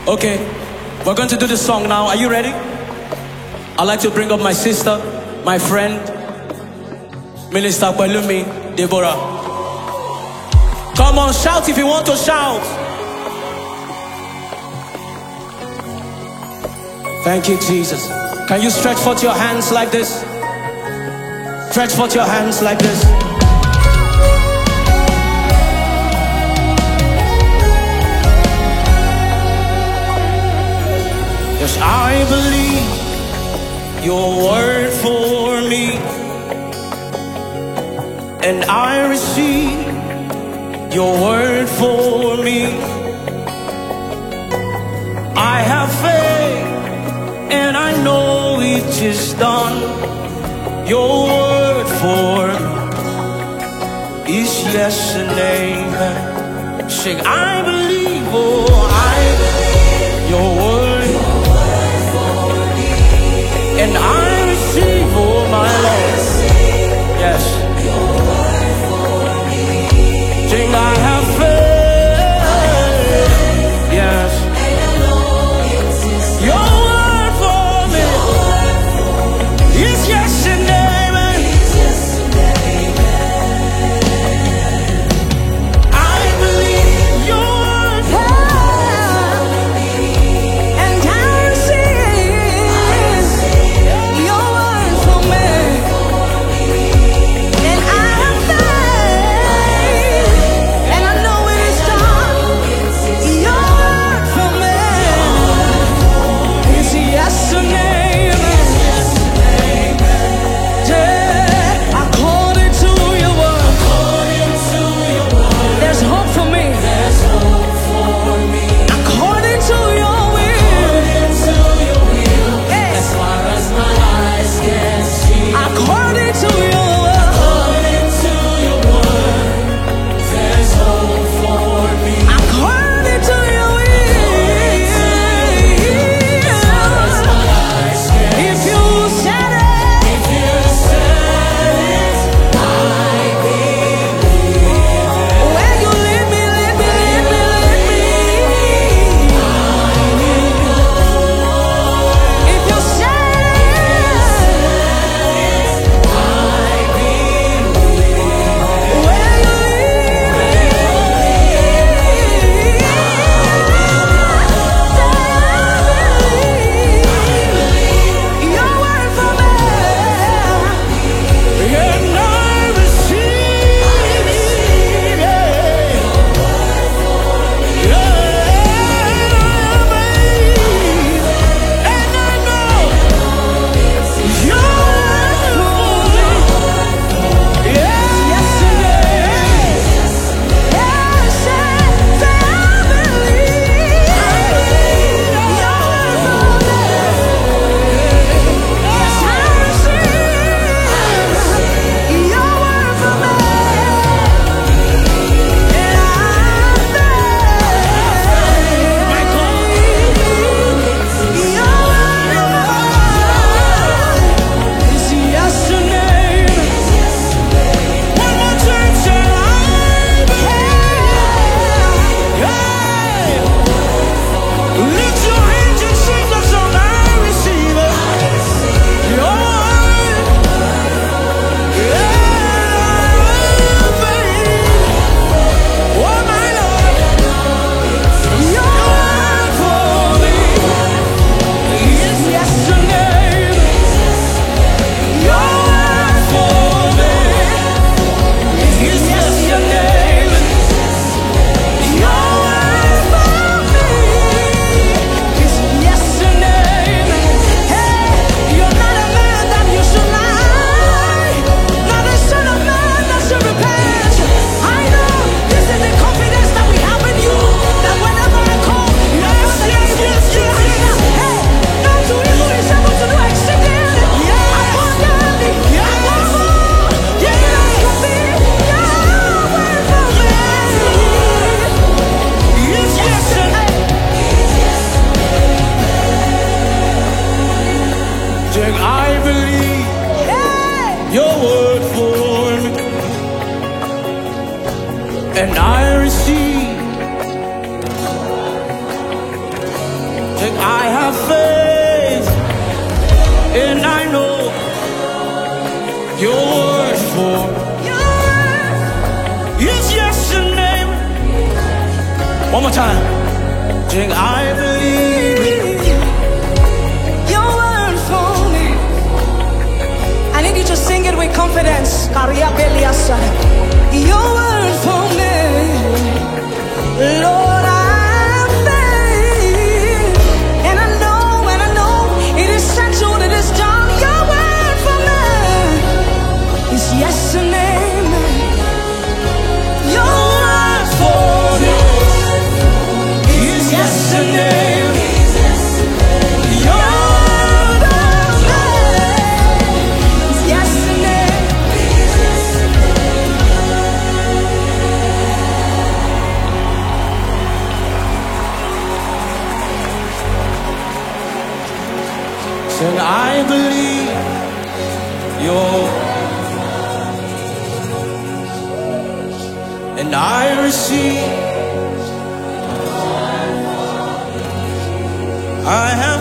Okay, we're going to do this song now. Are you ready? I'd like to bring up my sister, my friend, Minister Pelumi Deborah. Come on, shout if you want to shout. Thank you, Jesus. Can you stretch forth your hands like this? Stretch forth your hands like this. Yes, I believe your word for me, and I receive your word for me. I have faith and I know it is done. Your word for me is yes and amen. Sing, I believe, oh, I believe your word. And I receive, oh my Lord, yes, sing, I have faith, yes, your word for me is yes and amen. I believe your word for me, and I receive your word for me, and I have faith, and I know it is done. Your word for me is yes and amen. Yeah, according to your word, there's hope for me. According to your will, as far as my eyes can see. According to your word, there's hope for me. According to your will, as far as my eyes can see. If you said it, I believe. When you lead me, lead me, lead me, lead me. If you said it, I believe. When you lead me, your word for me, and I receive it. And I know your word for me. Yes, and amen. Yes, and I believe your word for me. Yes, I receive your word for me. And I faith, my God, your word is yes and amen. One more time, say, I believe. Lift your hands and sing the song. I receive it. Your word. Yeah, faith. Oh my Lord, your word for me is yes and amen. Your word for me is yes and amen. Your word for me is yes and amen. Hey, you're not a man that you should lie, not a son of man that should repent. I know this is the confidence that we have in you, that whenever I call, yes, yes, yes, yes, yes. Hey, now to him who is able to do exceedingly abundantly above all that we ask of thee. Your word for me is yes and amen. I believe your word for me, and I receive Sing, I have faith, and I know your word for is yes and amen. One more time. Sing, I believe your word for me. I need you to sing it with confidence. Your word for me, Lord, I have faith, and I know it is settled, it is done. Your word for me is yes and amen. Your word for me is yes and amen. Your word is yes and amen. And I believe your, and I receive. I have